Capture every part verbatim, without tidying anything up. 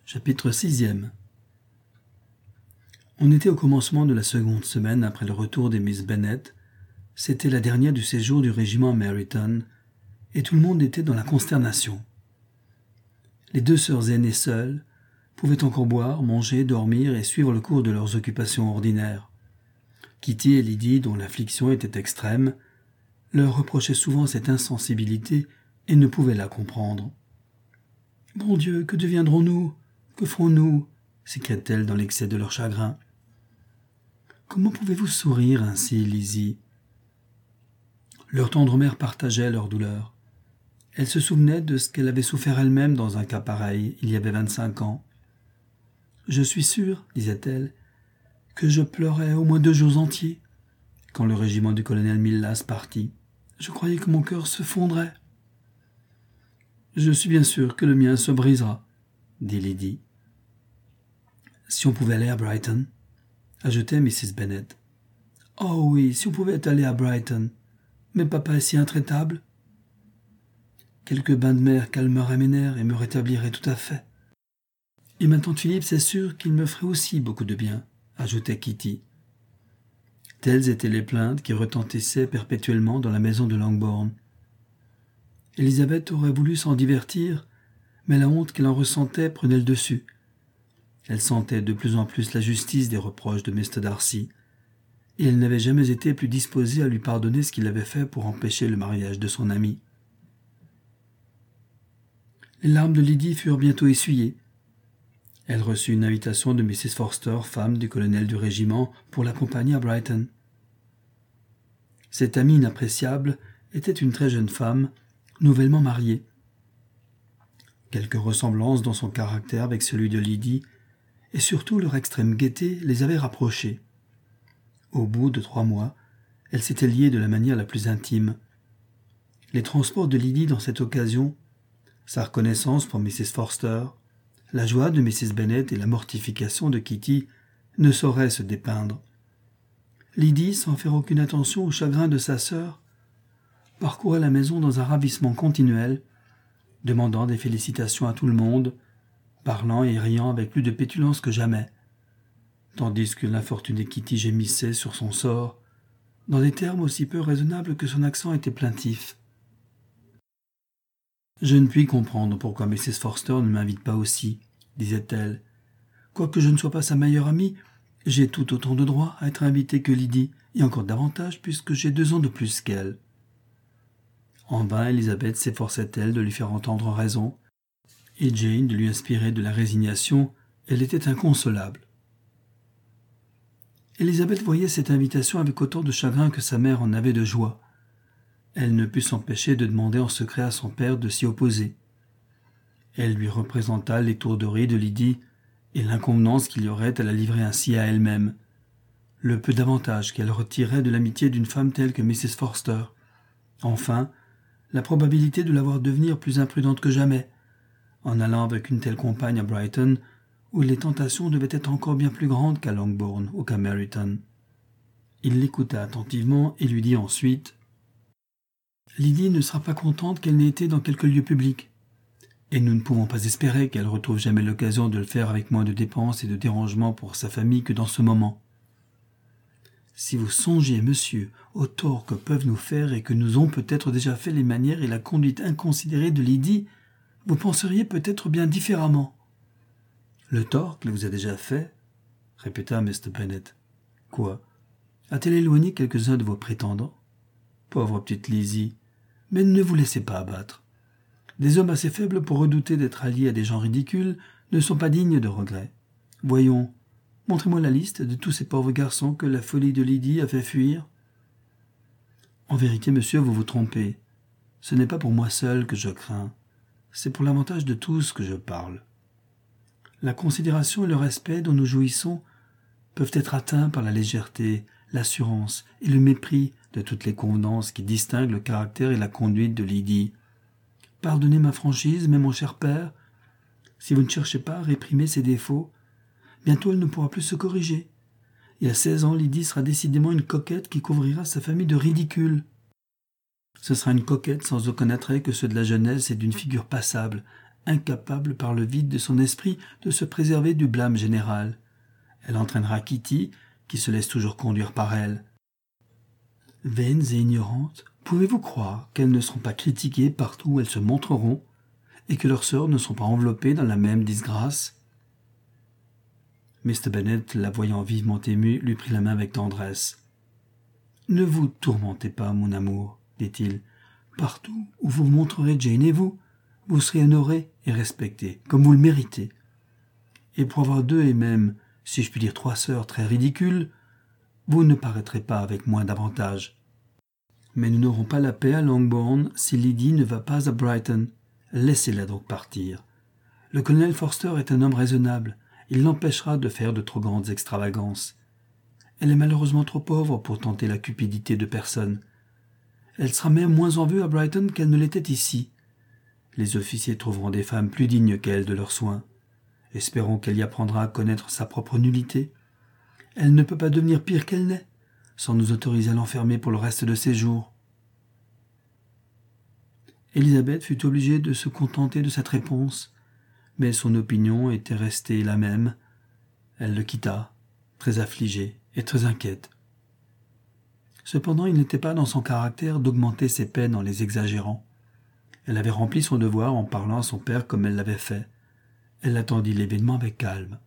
Chapitre sixième. On était au commencement de la seconde semaine après le retour des Miss Bennet. C'était la dernière du séjour du régiment Meryton, et tout le monde était dans la consternation. Les deux sœurs aînées seules pouvaient encore boire, manger, dormir et suivre le cours de leurs occupations ordinaires. Kitty et Lydie, dont l'affliction était extrême, leur reprochaient souvent cette insensibilité et ne pouvaient la comprendre. « Bon Dieu, que deviendrons-nous ? Que ferons-nous » s'écriaient-elles dans l'excès de leur chagrin. « Comment pouvez-vous sourire ainsi, Lizzie ?» Leur tendre mère partageait leur douleur. Elle se souvenait de ce qu'elle avait souffert elle-même dans un cas pareil, il y avait vingt-cinq ans. « Je suis sûre, disait-elle, que je pleurais au moins deux jours entiers quand le régiment du colonel Millas partit. Je croyais que mon cœur se fondrait. »« Je suis bien sûre que le mien se brisera, » dit Lydie. « Si on pouvait aller à Brighton, » ajoutait missus Bennet. « Oh oui, si on pouvait aller à Brighton. Mais papa est si intraitable. » Quelques bains de mer calmeraient mes nerfs et me rétabliraient tout à fait. « Et ma tante Philippe, c'est sûr qu'il me ferait aussi beaucoup de bien, » ajoutait Kitty. Telles étaient les plaintes qui retentissaient perpétuellement dans la maison de Longbourn. Élisabeth aurait voulu s'en divertir, mais la honte qu'elle en ressentait prenait le dessus. Elle sentait de plus en plus la justice des reproches de mister Darcy, et elle n'avait jamais été plus disposée à lui pardonner ce qu'il avait fait pour empêcher le mariage de son amie. Les larmes de Lydie furent bientôt essuyées. Elle reçut une invitation de missus Forster, femme du colonel du régiment, pour l'accompagner à Brighton. Cette amie inappréciable était une très jeune femme, nouvellement mariée. Quelques ressemblances dans son caractère avec celui de Lydie, et surtout leur extrême gaieté, les avaient rapprochés. Au bout de trois mois, elles s'étaient liées de la manière la plus intime. Les transports de Lydie dans cette occasion, sa reconnaissance pour missus Forster, la joie de missus Bennet et la mortification de Kitty ne sauraient se dépeindre. Lydie, sans faire aucune attention au chagrin de sa sœur, parcourait la maison dans un ravissement continuel, demandant des félicitations à tout le monde, parlant et riant avec plus de pétulance que jamais, tandis que l'infortunée Kitty gémissait sur son sort, dans des termes aussi peu raisonnables que son accent était plaintif. « Je ne puis comprendre pourquoi missus Forster ne m'invite pas aussi, » disait-elle. « Quoique je ne sois pas sa meilleure amie, j'ai tout autant de droit à être invitée que Lydie, et encore davantage puisque j'ai deux ans de plus qu'elle. » En vain, Élisabeth s'efforçait-elle de lui faire entendre raison, et Jane de lui inspirer de la résignation. Elle était inconsolable. Élisabeth voyait cette invitation avec autant de chagrin que sa mère en avait de joie. Elle ne put s'empêcher de demander en secret à son père de s'y opposer. Elle lui représenta l'étourderie de Lydie et l'inconvenance qu'il y aurait à la livrer ainsi à elle-même, le peu d'avantage qu'elle retirait de l'amitié d'une femme telle que missus Forster. Enfin, la probabilité de la voir devenir plus imprudente que jamais, en allant avec une telle compagne à Brighton, où les tentations devaient être encore bien plus grandes qu'à Longbourn ou qu'à Meryton. Il l'écouta attentivement et lui dit ensuite « Lydie ne sera pas contente qu'elle n'ait été dans quelque lieu public, et nous ne pouvons pas espérer qu'elle retrouve jamais l'occasion de le faire avec moins de dépenses et de dérangements pour sa famille que dans ce moment. Si vous songiez, monsieur, au tort que peuvent nous faire et que nous ont peut-être déjà fait les manières et la conduite inconsidérée de Lydie, vous penseriez peut-être bien différemment. »« Le tort qu'elle vous a déjà fait ?» répéta mister Bennet. « Quoi ? A-t-elle éloigné quelques-uns de vos prétendants ? Pauvre petite Lizzie, mais ne vous laissez pas abattre. Des hommes assez faibles pour redouter d'être alliés à des gens ridicules ne sont pas dignes de regret. Voyons, montrez-moi la liste de tous ces pauvres garçons que la folie de Lydie a fait fuir. »« En vérité, monsieur, vous vous trompez. Ce n'est pas pour moi seul que je crains. C'est pour l'avantage de tous que je parle. La considération et le respect dont nous jouissons peuvent être atteints par la légèreté, l'assurance et le mépris de toutes les convenances qui distinguent le caractère et la conduite de Lydie. Pardonnez ma franchise, mais mon cher père, si vous ne cherchez pas à réprimer ses défauts, bientôt elle ne pourra plus se corriger. Et à seize ans, Lydie sera décidément une coquette qui couvrira sa famille de ridicule. Ce sera une coquette sans aucun attrait que ceux de la jeunesse et d'une figure passable, incapable par le vide de son esprit de se préserver du blâme général. Elle entraînera Kitty, qui se laisse toujours conduire par elle. Vaines et ignorantes, pouvez-vous croire qu'elles ne seront pas critiquées partout où elles se montreront, et que leurs sœurs ne sont pas enveloppées dans la même disgrâce? mister Bennet, la voyant vivement émue, lui prit la main avec tendresse. « Ne vous tourmentez pas, mon amour, dit-il. Partout où vous montrerez Jane et vous, vous serez honoré et respecté, comme vous le méritez. Et pour avoir deux et même, si je puis dire trois sœurs très ridicules, vous ne paraîtrez pas avec moins d'avantage. Mais nous n'aurons pas la paix à Longbourn si Lydie ne va pas à Brighton. Laissez-la donc partir. Le colonel Forster est un homme raisonnable. Il l'empêchera de faire de trop grandes extravagances. Elle est malheureusement trop pauvre pour tenter la cupidité de personne. Elle sera même moins en vue à Brighton qu'elle ne l'était ici. Les officiers trouveront des femmes plus dignes qu'elle de leurs soins. Espérons qu'elle y apprendra à connaître sa propre nullité. Elle ne peut pas devenir pire qu'elle n'est, sans nous autoriser à l'enfermer pour le reste de ses jours. » Élisabeth fut obligée de se contenter de cette réponse, mais son opinion était restée la même. Elle le quitta, très affligée et très inquiète. Cependant, il n'était pas dans son caractère d'augmenter ses peines en les exagérant. Elle avait rempli son devoir en parlant à son père comme elle l'avait fait. Elle attendit l'événement avec calme.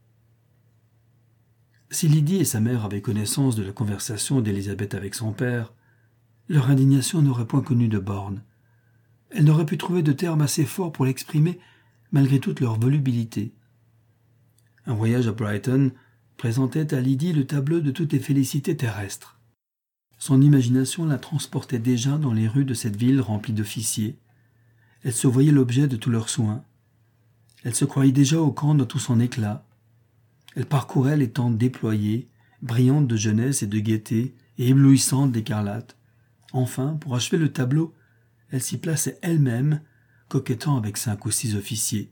Si Lydie et sa mère avaient connaissance de la conversation d'Élisabeth avec son père, leur indignation n'aurait point connu de bornes. Elle n'aurait pu trouver de termes assez forts pour l'exprimer, malgré toute leur volubilité. Un voyage à Brighton présentait à Lydie le tableau de toutes les félicités terrestres. Son imagination la transportait déjà dans les rues de cette ville remplie d'officiers. Elle se voyait l'objet de tous leurs soins. Elle se croyait déjà au camp dans tout son éclat. Elle parcourait les tentes déployées, brillantes de jeunesse et de gaieté, et éblouissantes d'écarlate. Enfin, pour achever le tableau, elle s'y plaçait elle-même, coquettant avec cinq ou six officiers.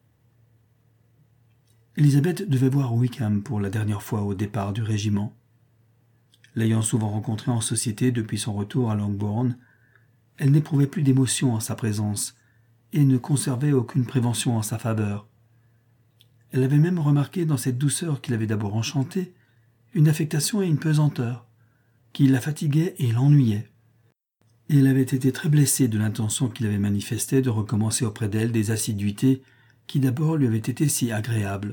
Élisabeth devait voir Wickham pour la dernière fois au départ du régiment. L'ayant souvent rencontré en société depuis son retour à Longbourn, elle n'éprouvait plus d'émotion en sa présence et ne conservait aucune prévention en sa faveur. Elle avait même remarqué dans cette douceur qui l'avait d'abord enchantée une affectation et une pesanteur qui la fatiguaient et l'ennuyaient. Et elle avait été très blessée de l'intention qu'il avait manifestée de recommencer auprès d'elle des assiduités qui d'abord lui avaient été si agréables.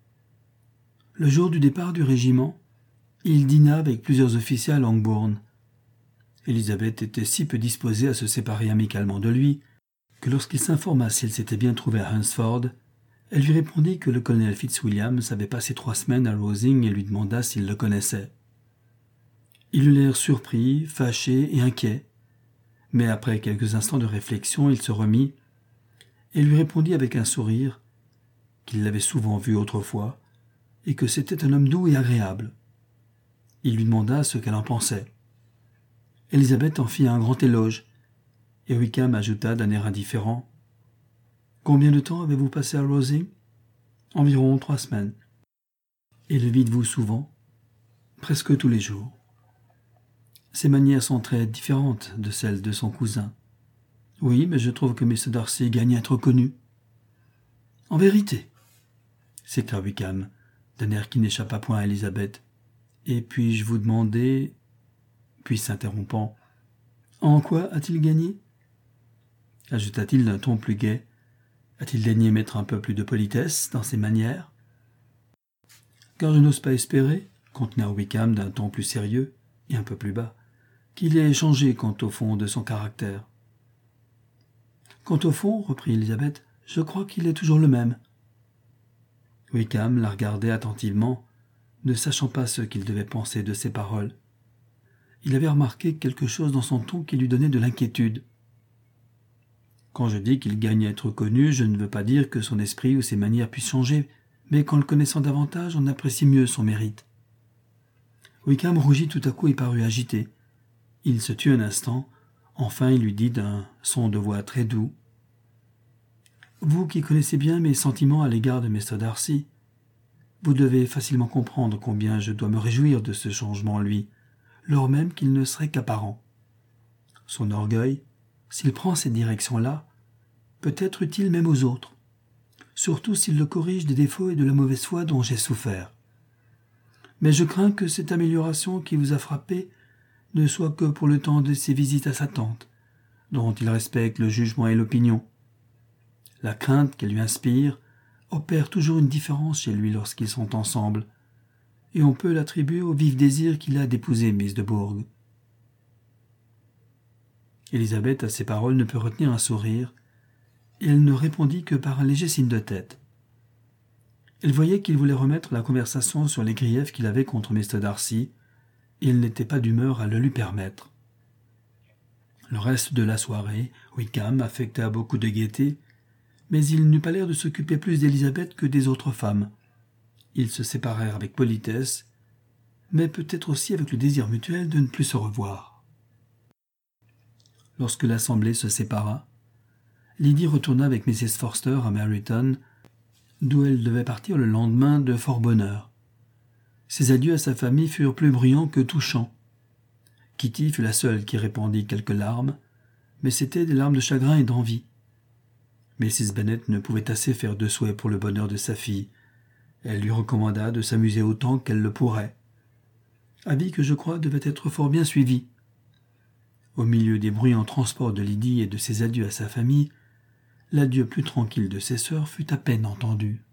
Le jour du départ du régiment, il dîna avec plusieurs officiers à Longbourn. Élisabeth était si peu disposée à se séparer amicalement de lui que lorsqu'il s'informa s'il s'était bien trouvé à Hunsford, elle lui répondit que le colonel Fitzwilliam avait passé trois semaines à Rosing et lui demanda s'il le connaissait. Il eut l'air surpris, fâché et inquiet, mais après quelques instants de réflexion, il se remit et lui répondit avec un sourire qu'il l'avait souvent vu autrefois et que c'était un homme doux et agréable. Il lui demanda ce qu'elle en pensait. Élisabeth en fit un grand éloge, et Wickham ajouta d'un air indifférent : « Combien de temps avez-vous passé à Rosing ? » ?»« Environ trois semaines. »« Et le vîtes-vous souvent ? » ?»« Presque tous les jours. » Ses manières sont très différentes de celles de son cousin. « Oui, mais je trouve que mister Darcy gagne à être connu. »« En vérité !» s'écria Wickham, d'un air qui n'échappa point à Élisabeth. « Et puis-je vous demander... » Puis s'interrompant, « En quoi a-t-il gagné ?» ajouta-t-il d'un ton plus gai. « A-t-il daigné mettre un peu plus de politesse dans ses manières ?»« Car je n'ose pas espérer, » continua Wickham d'un ton plus sérieux et un peu plus bas, « qu'il ait changé quant au fond de son caractère. »« Quant au fond, » reprit Élisabeth, « je crois qu'il est toujours le même. » Wickham la regardait attentivement, ne sachant pas ce qu'il devait penser de ces paroles. Il avait remarqué quelque chose dans son ton qui lui donnait de l'inquiétude. « Quand je dis qu'il gagne à être connu, je ne veux pas dire que son esprit ou ses manières puissent changer, mais qu'en le connaissant davantage, on apprécie mieux son mérite. » Wickham rougit tout à coup et parut agité. Il se tut un instant, enfin il lui dit d'un son de voix très doux : « Vous qui connaissez bien mes sentiments à l'égard de mister Darcy, vous devez facilement comprendre combien je dois me réjouir de ce changement en lui, lors même qu'il ne serait qu'apparent. Son orgueil, s'il prend cette direction-là, peut être utile même aux autres, surtout s'il le corrige des défauts et de la mauvaise foi dont j'ai souffert. Mais je crains que cette amélioration qui vous a frappé ne soit que pour le temps de ses visites à sa tante, dont il respecte le jugement et l'opinion. La crainte qu'elle lui inspire opère toujours une différence chez lui lorsqu'ils sont ensemble, et on peut l'attribuer au vif désir qu'il a d'épouser Miss de Bourgh. Élisabeth, à ces paroles, ne put retenir un sourire, et elle ne répondit que par un léger signe de tête. Elle voyait qu'il voulait remettre la conversation sur les griefs qu'il avait contre mister Darcy, et il n'était pas d'humeur à le lui permettre. Le reste de la soirée, Wickham affecta beaucoup de gaieté, mais il n'eut pas l'air de s'occuper plus d'Élisabeth que des autres femmes. Ils se séparèrent avec politesse, mais peut-être aussi avec le désir mutuel de ne plus se revoir. Lorsque l'assemblée se sépara, Lydie retourna avec missus Forster à Meryton, d'où elle devait partir le lendemain de fort bonne heure. Ses adieux à sa famille furent plus bruyants que touchants. Kitty fut la seule qui répandit quelques larmes, mais c'étaient des larmes de chagrin et d'envie. missus Bennet ne pouvait assez faire de souhaits pour le bonheur de sa fille. Elle lui recommanda de s'amuser autant qu'elle le pourrait. Avis que je crois devait être fort bien suivi. Au milieu des bruyants transports de Lydie et de ses adieux à sa famille, l'adieu plus tranquille de ses sœurs fut à peine entendu.